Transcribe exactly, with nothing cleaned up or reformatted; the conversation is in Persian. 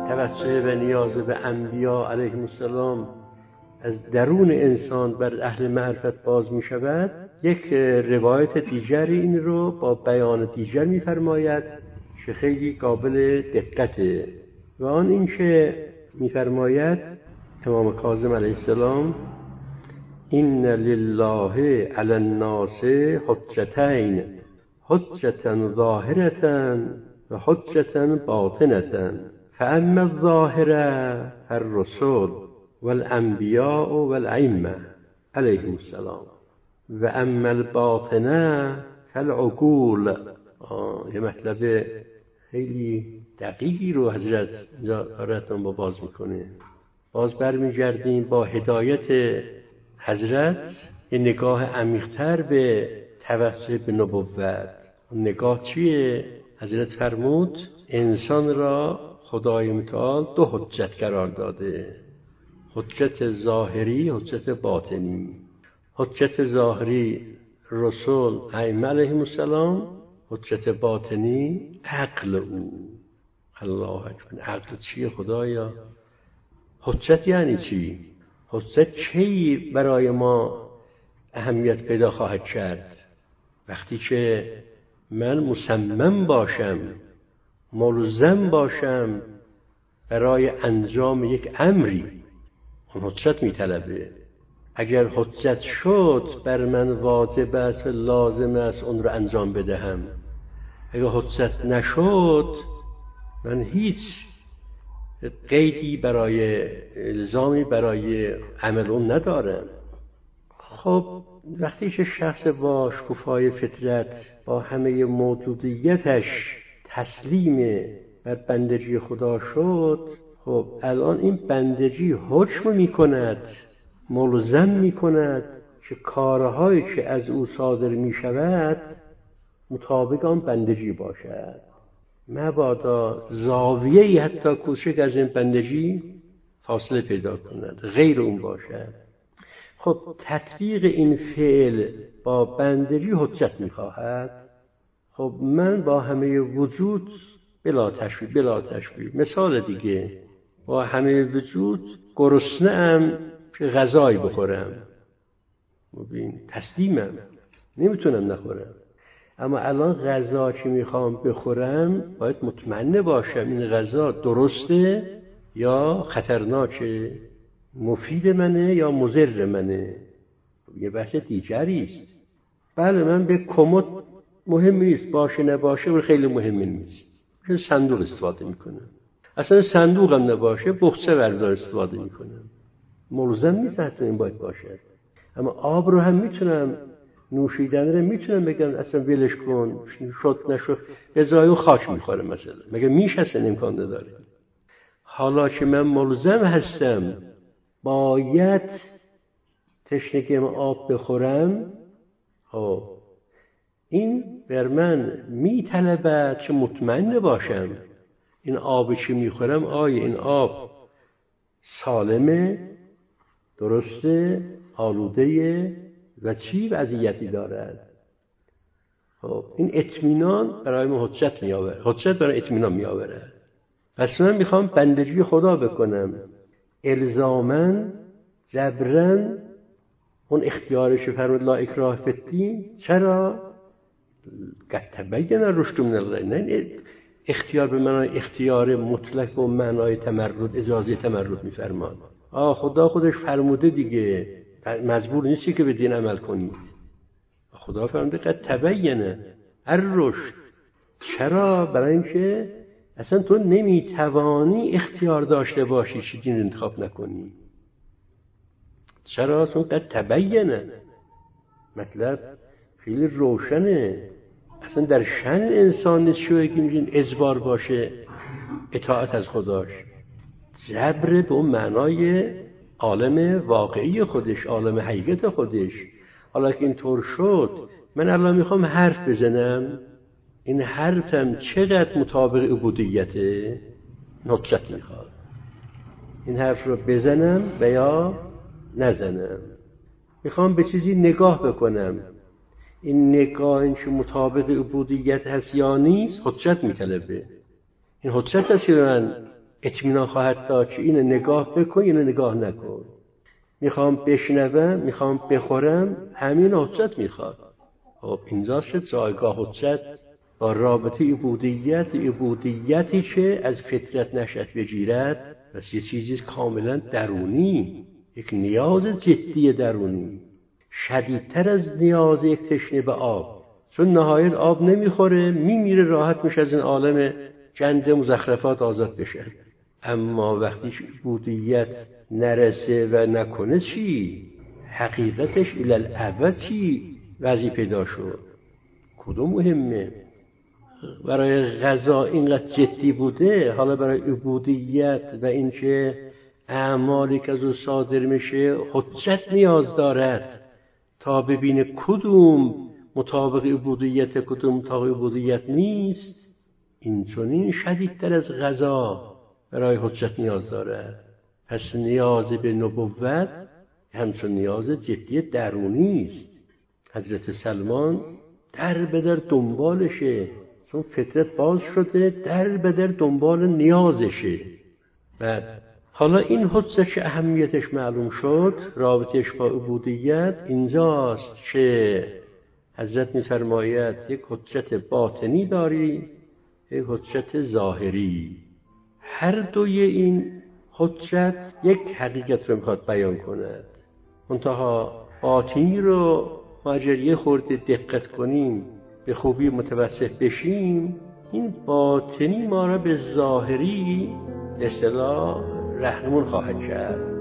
توسل و نیاز به انبیا علیهم السلام از درون انسان بر اهل معرفت باز می شود، یک روایت دیگری این رو با بیان دیگر می فرماید که خیلی قابل دقته و آن این که می فرماید امام کاظم علیه السلام این لله علی الناس حجتین حجة ظاهرة و حجة باطنة فاما الظاهرة الرسل والانبیاء والائمه علیهم السلام و اما الباطنه فالعقول. یه مطلب خیلی دقیقی رو حضرت دارتون با باز میکنه. باز برمیگردیم با هدایت حضرت یه نگاه عمیق‌تر به توسل به نبوت. نگاه چیه؟ حضرت فرمود انسان را خدای متعال دو حجت قرار داده، حجت ظاهری، حجت باطنی. حجت ظاهری رسول ائمه علیهم السلام، حجت باطنی عقل او. الله اکبر. عقل چیه خدایا؟ حجت یعنی چی؟ حجت چی برای ما اهمیت پیدا خواهد کرد؟ وقتی که من مصمم باشم، ملزم باشم برای انجام یک امری، اون حجت میطلبه. اگر حجت شد بر من واجب است و لازم است اون رو انجام بدهم. اگر حجت نشد من هیچ قیدی برای الزامی برای عمل اون ندارم. خب وقتی که شخص با شکوفای فطرت با همه موجودیتش تسلیم بر بندگی خدا شد، خب الان این بندگی حکم می کند، ملزم می کند که کارهایی که از او صادر می شود مطابق آن بندگی باشد. مبادا زاویه‌ای حتی کوچک از این بندگی فاصله پیدا کند، غیر اون باشد. خب تطبیق این فعل با بندگی حجت می خواهد. خب من با همه وجود بلا تشبیه بلا تشبیه مثال دیگه، با همه وجود گرسنه ام که غذایی بخورم، ببین تسلیمم، نمیتونم نخورم. اما الان غذا که میخوام بخورم باید مطمئن باشم این غذا درسته یا خطرناکه، مفید منه یا مضر منه. یه بحث دیگری است. بله من به کمد مهم نیست، باشه نباشه اون خیلی مهم نیست، من صندوق استفاده میکنم. اصلا صندوقم نباشه بخچه بردار استفاده میکنم، ملزم نیست حتی این باید باشد. اما آب رو هم میتونم، نوشیدن رو میتونم بگم اصلا ولش کن، شد نشد به جای خاک میخوره مثلا، مگه میشه؟ اصلا امکان نداره. حالا که من ملزم هستم باید تشنگیم آب بخورم، خب این بر من میطلبد که مطمئن باشم این آبی که میخورم آیا این آب سالمه، درسته، آلوده و چی وضعیتی دارد. خب این اطمینان برای من حجت می آورد، حجت برای اطمینان می آورد. پس من میخوام بندگی خدا بکنم، الزاماً جبراً اون اختیارش فرمود لا اکراه فی الدین. چرا؟ قد تبین الرشد من الغی. نه اختیار به معنای اختیار مطلق و معنای تمرد، اجازه تمرد میفرماد. آه خدا خودش فرموده دیگه، مجبور نیستی که به دین عمل کنید. خدا فرموده قد تبین الرشد. چرا؟ برای اینکه اصلا تو نمیتوانی اختیار داشته باشی چه دین انتخاب نکنی. چرا؟ چون قد تبینه، مطلب خیلی روشنه. اصلا در شأن انسان نیست شوی که میگین اجبار باشه اطاعت از خداش. جبر به اون معنای عالم واقعی خودش، عالم حقیقت خودش. حالا که اینطور شد من الان میخوام حرف بزنم، این حرفم چقدر مطابق عبودیته؟ حجت میخواد. این حرف رو بزنم و یا نزنم. میخوام به چیزی نگاه بکنم، این نگاه این که مطابق عبودیت هست یا نیست حجت میطلبه. این حجت هست که من اطمینان خواهد داد که اینو نگاه بکن، اینو نگاه نکن. میخوام بشنوم، میخوام بخورم، همین حجت میخواد. خب اینجا شد جایگاه حجت با رابطه عبودیت، عبودیتی که از فطرت نشأت بگیرد، پس یه چیزی کاملا درونی، یک نیاز جدی درونی، شدیدتر از نیاز یک تشنه به آب. چون نهایت آب نمیخوره، میمیره، راحت میشه از این عالم گند مزخرفات آزاد بشه. اما وقتی عبودیت نرسه و نکنه چی؟ حقیقتش الالعبد چی وضعی پیدا شد؟ کدوم مهمه؟ برای غذا اینقدر جدی بوده، حالا برای عبودیت و اینکه اعمالی که از او صادر میشه حجت نیاز دارد تا ببینه کدوم مطابق عبودیت، کدوم مطابق عبودیت نیست. این چنین شدیدتر از غذا برای حجت نیاز دارد. پس نیاز به نبوت همچون نیاز جدی درونی است. حضرت سلمان در به در دنبالشه، چون فطرت باز شده، در به در دنبال نیازشه. بعد حالا این حجت که اهمیتش معلوم شد، رابطش با عبودیت، اینجاست که حضرت می‌فرماید یک حجت باطنی داری، یک حجت ظاهری. هر دوی این حجت یک حقیقت رو میخواد بیان کند. منتها باطنی رو ما اگر یه خورده دقت کنیم، به خوبی متوسط بشیم، این باطنی ما را به ظاهری به اصطلاح رهنمون خواهد کرد.